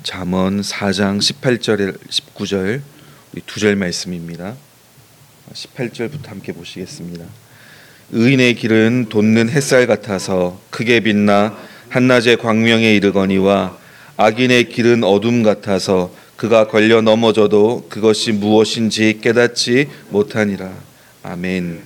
잠언 4장 18절 19절 우리 두 절 말씀입니다. 18절부터 함께 보시겠습니다. 의인의 길은 돋는 햇살 같아서 크게 빛나 한낮의 광명에 이르거니와 악인의 길은 어둠 같아서 그가 걸려 넘어져도 그것이 무엇인지 깨닫지 못하니라. 아멘.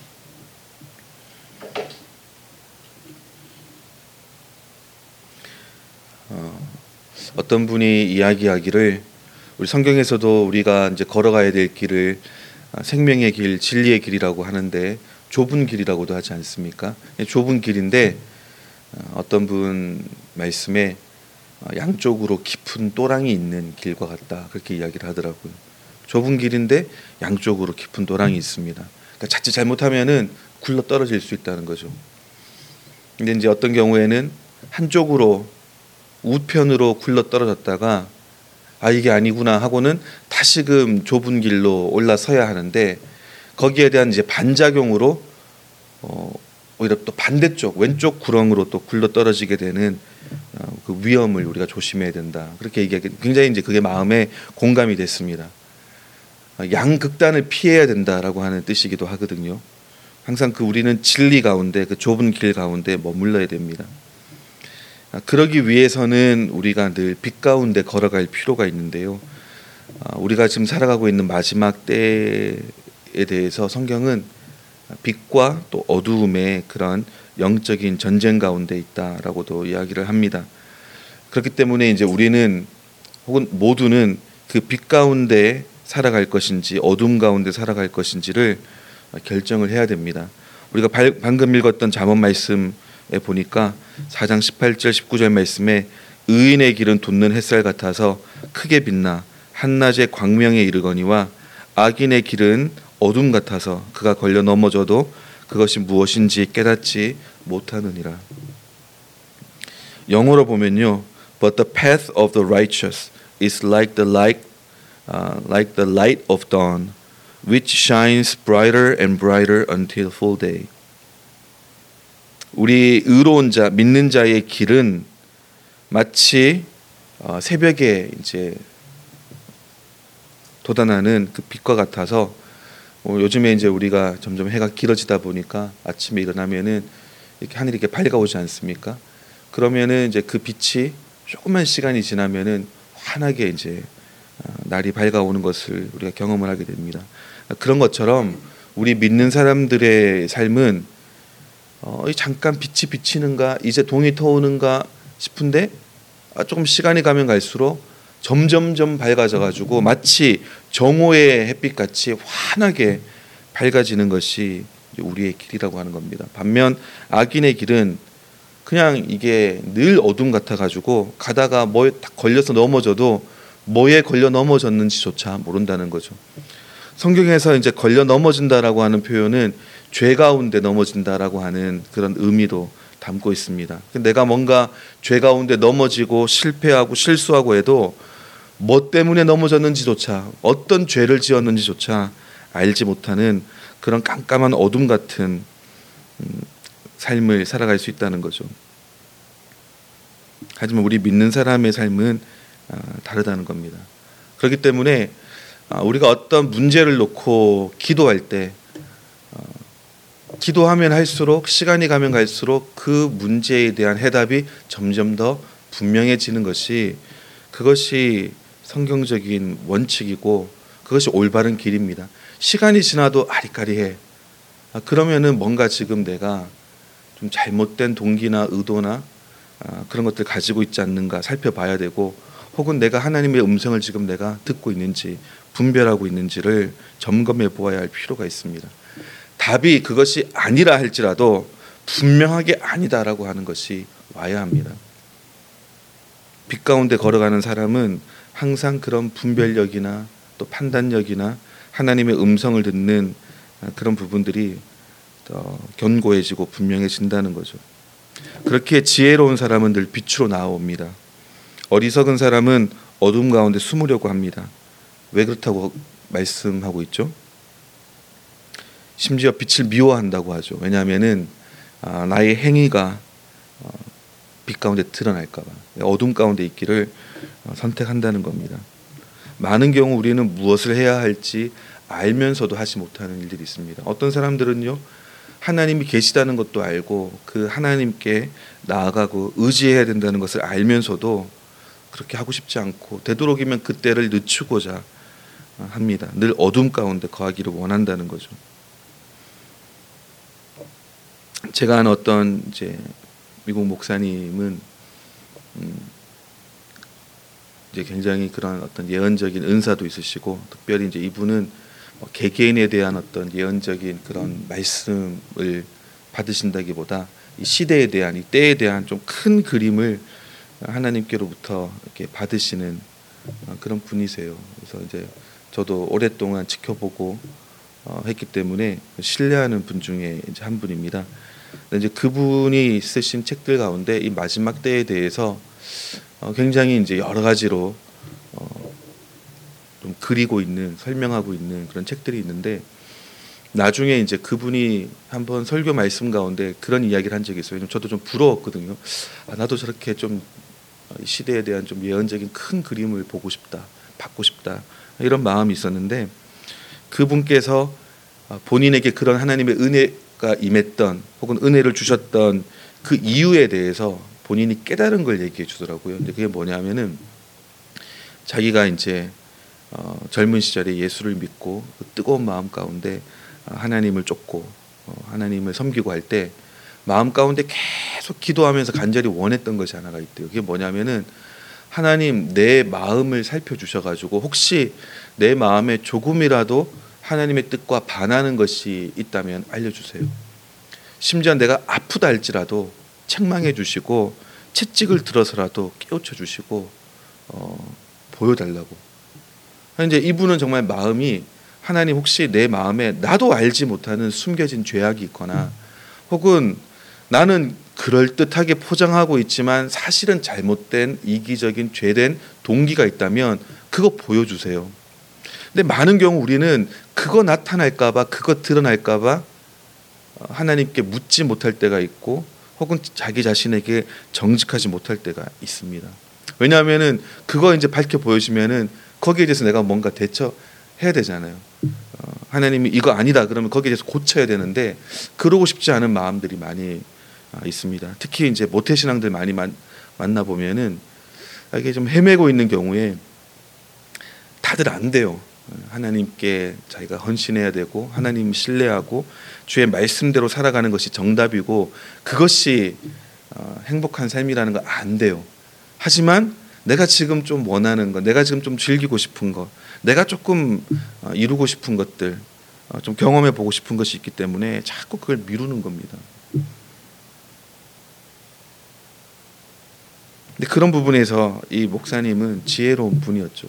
어떤 분이 이야기하기를 우리 성경에서도 우리가 이제 걸어가야 될 길을 생명의 길, 진리의 길이라고 하는데 좁은 길이라고도 하지 않습니까? 좁은 길인데 어떤 분 말씀에 양쪽으로 깊은 또랑이 있는 길과 같다 그렇게 이야기를 하더라고요. 좁은 길인데 양쪽으로 깊은 또랑이 있습니다. 그러니까 자칫 잘못하면은 굴러 떨어질 수 있다는 거죠. 근데 이제 어떤 경우에는 한쪽으로 우편으로 굴러 떨어졌다가 이게 아니구나 하고는 다시금 좁은 길로 올라서야 하는데 거기에 대한 이제 반작용으로 오히려 또 반대쪽 왼쪽 구렁으로 또 굴러 떨어지게 되는 그 위험을 우리가 조심해야 된다. 그렇게 얘기하기 굉장히 이제 그게 마음에 공감이 됐습니다. 양극단을 피해야 된다라고 하는 뜻이기도 하거든요. 항상 우리는 진리 가운데 그 좁은 길 가운데 머물러야 됩니다. 그러기 위해서는 우리가 늘 빛 가운데 걸어갈 필요가 있는데요. 우리가 지금 살아가고 있는 마지막 때에 대해서 성경은 빛과 또 어두움의 그런 영적인 전쟁 가운데 있다라고도 이야기를 합니다. 그렇기 때문에 이제 우리는 혹은 모두는 그 빛 가운데 살아갈 것인지 어둠 가운데 살아갈 것인지를 결정을 해야 됩니다. 우리가 방금 읽었던 잠언 말씀에 보니까 4장 18절 19절 말씀에 의인의 길은 돋는 햇살 같아서 크게 빛나 한낮의 광명에 이르거니와 악인의 길은 어둠 같아서 그가 걸려 넘어져도 그것이 무엇인지 깨닫지 못하느니라. 영어로 보면요, But the path of the righteous is like the light of dawn, which shines brighter and brighter until full day. 우리 의로운 자, 믿는 자의 길은 마치 새벽에 이제 돋아나는 그 빛과 같아서 요즘에 이제 우리가 점점 해가 길어지다 보니까 아침에 일어나면은 이렇게 하늘이 이렇게 밝아오지 않습니까? 그러면은 이제 그 빛이 조금만 시간이 지나면은 환하게 이제 날이 밝아오는 것을 우리가 경험을 하게 됩니다. 그런 것처럼 우리 믿는 사람들의 삶은 잠깐 빛이 비치는가, 이제 동이 터오는가 싶은데 조금 시간이 가면 갈수록 점점점 밝아져 가지고 마치 정오의 햇빛 같이 환하게 밝아지는 것이 우리의 길이라고 하는 겁니다. 반면 악인의 길은 그냥 이게 늘 어둠 같아 가지고 가다가 뭐에 딱 걸려서 넘어져도 뭐에 걸려 넘어졌는지조차 모른다는 거죠. 성경에서 이제 걸려 넘어진다라고 하는 표현은 죄 가운데 넘어진다라고 하는 그런 의미도 담고 있습니다. 내가 뭔가 죄 가운데 넘어지고 실패하고 실수하고 해도 뭐 때문에 넘어졌는지조차 어떤 죄를 지었는지조차 알지 못하는 그런 깜깜한 어둠 같은 삶을 살아갈 수 있다는 거죠. 하지만 우리 믿는 사람의 삶은 다르다는 겁니다. 그렇기 때문에 우리가 어떤 문제를 놓고 기도할 때 기도하면 할수록 시간이 가면 갈수록 그 문제에 대한 해답이 점점 더 분명해지는 그것이 성경적인 원칙이고 그것이 올바른 길입니다. 시간이 지나도 아리까리해. 그러면은 뭔가 지금 내가 좀 잘못된 동기나 의도나 그런 것들 가지고 있지 않는가 살펴봐야 되고, 혹은 내가 하나님의 음성을 지금 내가 듣고 있는지 분별하고 있는지를 점검해 보아야 할 필요가 있습니다. 답이 그것이 아니라 할지라도 분명하게 아니다라고 하는 것이 와야 합니다. 빛 가운데 걸어가는 사람은 항상 그런 분별력이나 또 판단력이나 하나님의 음성을 듣는 그런 부분들이 더 견고해지고 분명해진다는 거죠. 그렇게 지혜로운 사람은 늘 빛으로 나옵니다. 어리석은 사람은 어둠 가운데 숨으려고 합니다. 왜 그렇다고 말씀하고 있죠? 심지어 빛을 미워한다고 하죠. 왜냐하면은 나의 행위가 빛 가운데 드러날까 봐 어둠 가운데 있기를 선택한다는 겁니다. 많은 경우 우리는 무엇을 해야 할지 알면서도 하지 못하는 일들이 있습니다. 어떤 사람들은요, 하나님이 계시다는 것도 알고 그 하나님께 나아가고 의지해야 된다는 것을 알면서도 그렇게 하고 싶지 않고 되도록이면 그때를 늦추고자 합니다. 늘 어둠 가운데 거하기를 원한다는 거죠. 제가 아는 어떤 이제 미국 목사님은 이제 굉장히 그런 어떤 예언적인 은사도 있으시고, 특별히 이제 이분은 개개인에 대한 어떤 예언적인 그런 말씀을 받으신다기보다 이 시대에 대한, 이 때에 대한 좀 큰 그림을 하나님께로부터 이렇게 받으시는 그런 분이세요. 그래서 이제 저도 오랫동안 지켜보고 했기 때문에 신뢰하는 분 중에 이제 한 분입니다. 이제 그분이 쓰신 책들 가운데 이 마지막 때에 대해서 굉장히 이제 여러 가지로 좀 그리고 있는, 설명하고 있는 그런 책들이 있는데, 나중에 이제 그분이 한번 설교 말씀 가운데 그런 이야기를 한 적이 있어요. 저도 좀 부러웠거든요. 나도 저렇게 좀 시대에 대한 좀 예언적인 큰 그림을 보고 싶다, 받고 싶다, 이런 마음이 있었는데, 그분께서 본인에게 그런 하나님의 은혜가 임했던, 혹은 은혜를 주셨던 그 이유에 대해서 본인이 깨달은 걸 얘기해 주더라고요. 근데 그게 뭐냐면은, 자기가 이제 젊은 시절에 예수를 믿고 그 뜨거운 마음 가운데 하나님을 쫓고 하나님을 섬기고 할 때 마음 가운데 계속 기도하면서 간절히 원했던 것이 하나가 있대요. 그게 뭐냐면은, 하나님, 내 마음을 살펴주셔가지고 혹시 내 마음에 조금이라도 하나님의 뜻과 반하는 것이 있다면 알려주세요. 심지어 내가 아프다 할지라도 책망해 주시고 채찍을 들어서라도 깨우쳐 주시고 보여달라고. 이제 이분은 정말 마음이, 하나님, 혹시 내 마음에 나도 알지 못하는 숨겨진 죄악이 있거나, 혹은 나는 그럴듯하게 포장하고 있지만 사실은 잘못된 이기적인 죄된 동기가 있다면 그거 보여주세요. 근데 많은 경우 우리는 그거 나타날까봐, 그거 드러날까봐 하나님께 묻지 못할 때가 있고, 혹은 자기 자신에게 정직하지 못할 때가 있습니다. 왜냐하면은 그거 이제 밝혀 보여주면은 거기에 대해서 내가 뭔가 대처해야 되잖아요. 하나님이 이거 아니다 그러면 거기에 대해서 고쳐야 되는데, 그러고 싶지 않은 마음들이 많이 있습니다. 특히 이제 모태신앙들 많이 만나 보면은 이게 좀 헤매고 있는 경우에 다들 안 돼요. 하나님께 자기가 헌신해야 되고 하나님 신뢰하고 주의 말씀대로 살아가는 것이 정답이고 그것이 행복한 삶이라는 거 안 돼요. 하지만 내가 지금 좀 원하는 것, 내가 지금 좀 즐기고 싶은 것, 내가 조금 이루고 싶은 것들, 좀 경험해 보고 싶은 것이 있기 때문에 자꾸 그걸 미루는 겁니다. 근데 그런 부분에서 이 목사님은 지혜로운 분이었죠.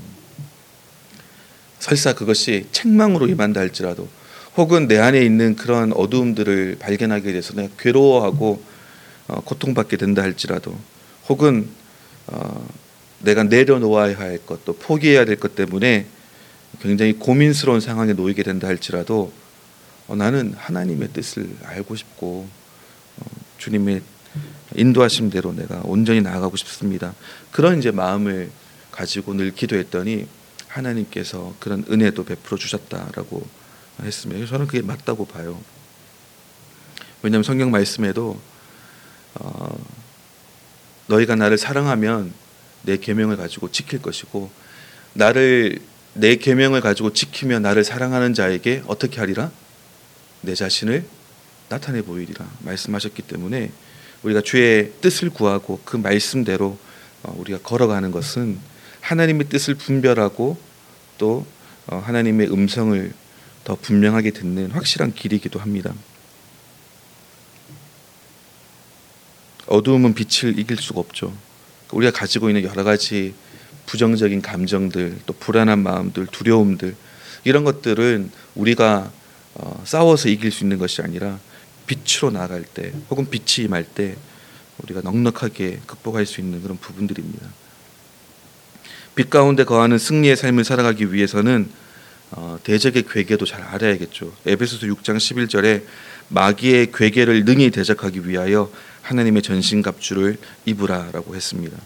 설사 그것이 책망으로 임한다 할지라도, 혹은 내 안에 있는 그런 어두움들을 발견하게 돼서 내가 괴로워하고 고통받게 된다 할지라도, 혹은 내가 내려놓아야 할 것, 또 포기해야 될 것 때문에 굉장히 고민스러운 상황에 놓이게 된다 할지라도, 나는 하나님의 뜻을 알고 싶고 주님의 인도하심대로 내가 온전히 나아가고 싶습니다. 그런 이제 마음을 가지고 늘 기도했더니 하나님께서 그런 은혜도 베풀어 주셨다라고 했습니다. 저는 그게 맞다고 봐요. 왜냐하면 성경 말씀에도 너희가 나를 사랑하면 내 계명을 가지고 지킬 것이고, 나를, 내 계명을 가지고 지키며 나를 사랑하는 자에게 어떻게 하리라? 내 자신을 나타내 보이리라 말씀하셨기 때문에, 우리가 주의 뜻을 구하고 그 말씀대로 우리가 걸어가는 것은 하나님의 뜻을 분별하고 또 하나님의 음성을 더 분명하게 듣는 확실한 길이기도 합니다. 어두움은 빛을 이길 수가 없죠. 우리가 가지고 있는 여러 가지 부정적인 감정들, 또 불안한 마음들, 두려움들, 이런 것들은 우리가 싸워서 이길 수 있는 것이 아니라 빛으로 나아갈 때, 혹은 빛이 임할 때 우리가 넉넉하게 극복할 수 있는 그런 부분들입니다. 빛 가운데 거하는 승리의 삶을 살아가기 위해서는 대적의 괴계도 잘 알아야겠죠. 에베소서 6장 11절에 마귀의 괴계를 능히 대적하기 위하여 하나님의 전신갑주를 입으라라고 했습니다.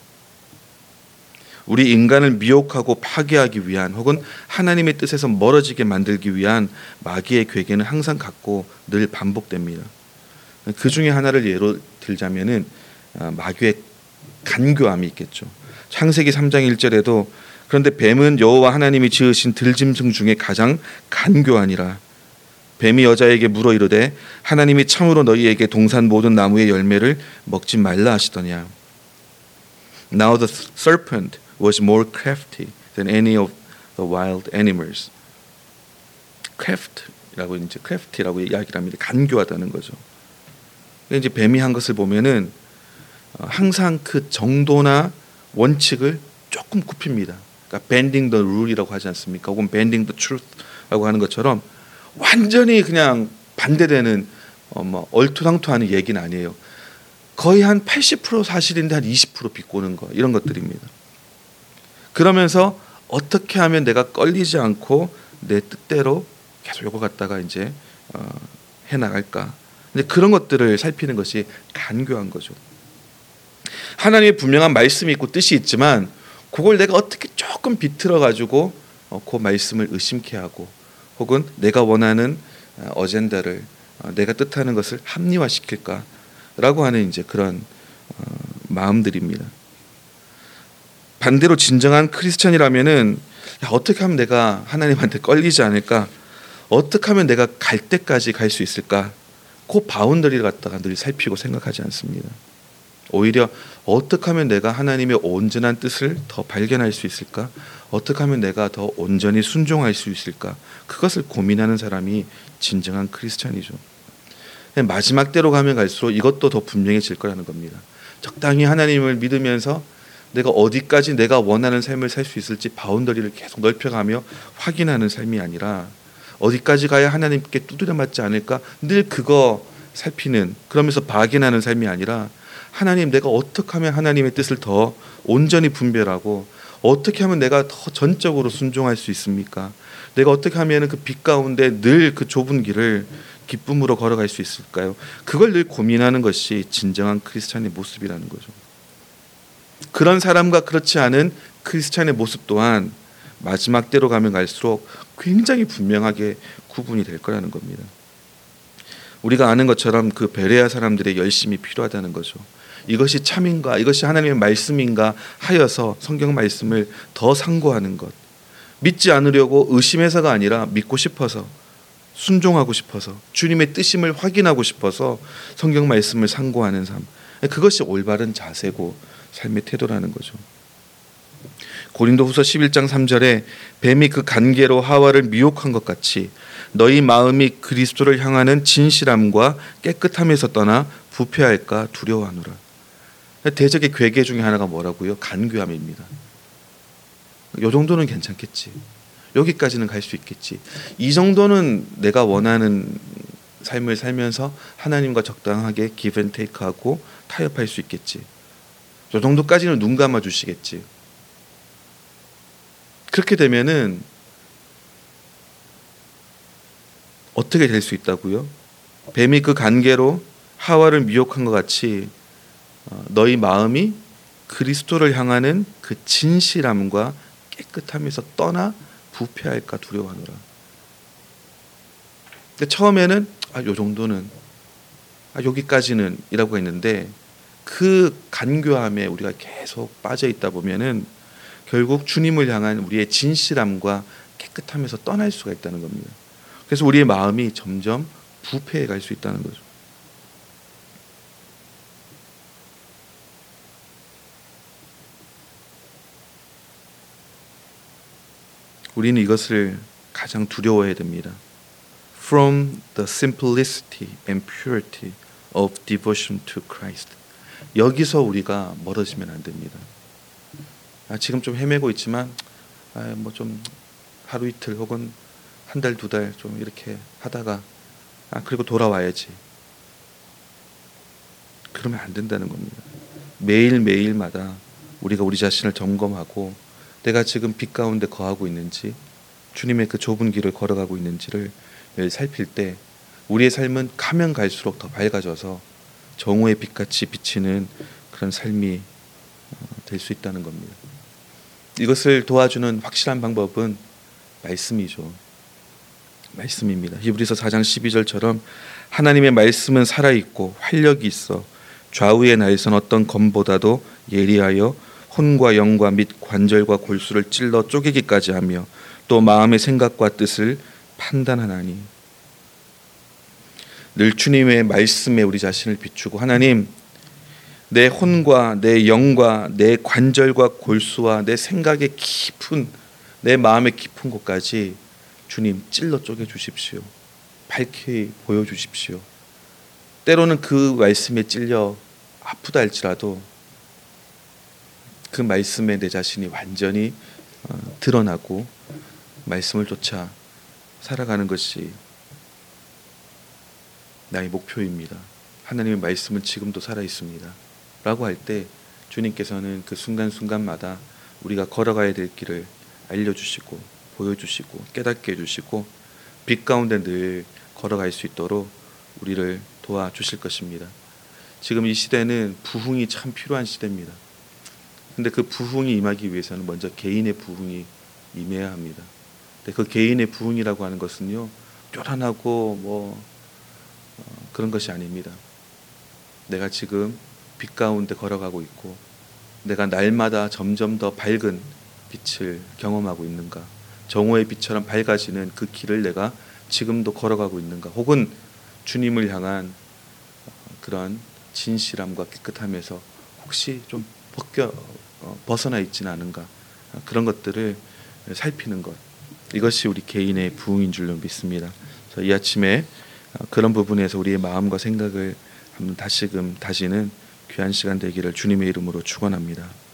우리 인간을 미혹하고 파괴하기 위한 혹은 하나님의 뜻에서 멀어지게 만들기 위한 마귀의 괴계는 항상 같고 늘 반복됩니다. 그 중에 하나를 예로 들자면은 마귀의 간교함이 있겠죠. 창세기 3장 1절에도 그런데 뱀은 여호와 하나님이 지으신 들짐승 중에 가장 간교하니라. 뱀이 여자에게 물어 이르되 하나님이 참으로 너희에게 동산 모든 나무의 열매를 먹지 말라 하시더냐. Now the serpent was more crafty than any of the wild animals. craft라고 이제 crafty라고 이야기를 합니다. 간교하다는 거죠. 이제 뱀이 한 것을 보면은 항상 그 정도나 원칙을 조금 굽힙니다. 그러니까 bending the rule이라고 하지 않습니까? 혹은 bending the truth라고 하는 것처럼 완전히 그냥 반대되는 얼토당토하는 얘기는 아니에요. 거의 한 80% 사실인데 한 20% 비꼬는 거 이런 것들입니다. 그러면서 어떻게 하면 내가 끌리지 않고 내 뜻대로 계속 요거 갖다가 이제 해 나갈까? 이제 그런 것들을 살피는 것이 간교한 거죠. 하나님의 분명한 말씀이 있고 뜻이 있지만 그걸 내가 어떻게 조금 비틀어 가지고 그 말씀을 의심케 하고 혹은 내가 원하는 어젠다를 내가 뜻하는 것을 합리화시킬까라고 하는 이제 그런 마음들입니다. 반대로 진정한 크리스천이라면은 어떻게 하면 내가 하나님한테 끌리지 않을까? 어떻게 하면 내가 갈 때까지 갈 수 있을까? 그 바운더리를 갖다가 늘 살피고 생각하지 않습니다. 오히려 어떻게 하면 내가 하나님의 온전한 뜻을 더 발견할 수 있을까? 어떻게 하면 내가 더 온전히 순종할 수 있을까? 그것을 고민하는 사람이 진정한 크리스찬이죠. 마지막 때로 가면 갈수록 이것도 더 분명해질 거라는 겁니다. 적당히 하나님을 믿으면서 내가 어디까지 내가 원하는 삶을 살 수 있을지 바운더리를 계속 넓혀가며 확인하는 삶이 아니라 어디까지 가야 하나님께 두드려 맞지 않을까? 늘 그거 살피는 그러면서 박인하는 삶이 아니라 하나님 내가 어떻게 하면 하나님의 뜻을 더 온전히 분별하고 어떻게 하면 내가 더 전적으로 순종할 수 있습니까? 내가 어떻게 하면 그 빛 가운데 늘 그 좁은 길을 기쁨으로 걸어갈 수 있을까요? 그걸 늘 고민하는 것이 진정한 크리스찬의 모습이라는 거죠. 그런 사람과 그렇지 않은 크리스찬의 모습 또한 마지막 때로 가면 갈수록 굉장히 분명하게 구분이 될 거라는 겁니다. 우리가 아는 것처럼 그 베레아 사람들의 열심이 필요하다는 거죠. 이것이 참인가, 이것이 하나님의 말씀인가 하여서 성경 말씀을 더 상고하는 것. 믿지 않으려고 의심해서가 아니라 믿고 싶어서, 순종하고 싶어서, 주님의 뜻임을 확인하고 싶어서 성경 말씀을 상고하는 삶. 그것이 올바른 자세고 삶의 태도라는 거죠. 고린도후서 11장 3절에 뱀이 그 간계로 하와를 미혹한 것 같이 너희 마음이 그리스도를 향하는 진실함과 깨끗함에서 떠나 부패할까 두려워하노라. 대적의 괴계 중에 하나가 뭐라고요? 간교함입니다. 이 정도는 괜찮겠지. 여기까지는 갈 수 있겠지. 이 정도는 내가 원하는 삶을 살면서 하나님과 적당하게 give and take 하고 타협할 수 있겠지. 저 정도까지는 눈 감아 주시겠지. 그렇게 되면은 어떻게 될 수 있다고요? 뱀이 그 간계로 하와를 미혹한 것 같이 너희 마음이 그리스도를 향하는 그 진실함과 깨끗함에서 떠나 부패할까 두려워하노라. 근데 처음에는 요 정도는 여기까지는 이라고 했는데 그 간교함에 우리가 계속 빠져 있다 보면은 결국 주님을 향한 우리의 진실함과 깨끗함에서 떠날 수가 있다는 겁니다. 그래서 우리의 마음이 점점 부패해 갈 수 있다는 거죠. 우리는 이것을 가장 두려워해야 됩니다. From the simplicity and purity of devotion to Christ. 여기서 우리가 멀어지면 안 됩니다. 지금 좀 헤매고 있지만 뭐 좀 하루 이틀 혹은 한 달, 두 달 좀 이렇게 하다가 그리고 돌아와야지. 그러면 안 된다는 겁니다. 매일매일마다 우리가 우리 자신을 점검하고 내가 지금 빛 가운데 거하고 있는지 주님의 그 좁은 길을 걸어가고 있는지를 살필 때 우리의 삶은 가면 갈수록 더 밝아져서 정오의 빛같이 비치는 그런 삶이 될 수 있다는 겁니다. 이것을 도와주는 확실한 방법은 말씀이죠. 말씀입니다. 히브리서 4장 12절처럼 하나님의 말씀은 살아있고 활력이 있어 좌우의 날선 어떤 검보다도 예리하여 혼과 영과 및 관절과 골수를 찔러 쪼개기까지 하며 또 마음의 생각과 뜻을 판단하나니. 늘 주님의 말씀에 우리 자신을 비추고 하나님, 내 혼과 내 영과 내 관절과 골수와 내 생각의 깊은 내 마음의 깊은 곳까지 주님 찔러 쪼개 주십시오. 밝히 보여주십시오. 때로는 그 말씀에 찔려 아프다 할지라도 그 말씀에 내 자신이 완전히 드러나고 말씀을 쫓아 살아가는 것이 나의 목표입니다. 하나님의 말씀은 지금도 살아있습니다 라고 할 때 주님께서는 그 순간순간마다 우리가 걸어가야 될 길을 알려주시고 보여주시고 깨닫게 해주시고 빛 가운데 늘 걸어갈 수 있도록 우리를 도와주실 것입니다. 지금 이 시대는 부흥이 참 필요한 시대입니다. 근데 그 부흥이 임하기 위해서는 먼저 개인의 부흥이 임해야 합니다. 근데 그 개인의 부흥이라고 하는 것은요, 쪼란하고 그런 것이 아닙니다. 내가 지금 빛 가운데 걸어가고 있고 내가 날마다 점점 더 밝은 빛을 경험하고 있는가, 정오의 빛처럼 밝아지는 그 길을 내가 지금도 걸어가고 있는가, 혹은 주님을 향한 그런 진실함과 깨끗함에서 혹시 좀 벗어나 있지는 않은가, 그런 것들을 살피는 것, 이것이 우리 개인의 부흥인 줄로 믿습니다. 그래서 이 아침에 그런 부분에서 우리의 마음과 생각을 한번 다시는 귀한 시간 되기를 주님의 이름으로 축원합니다.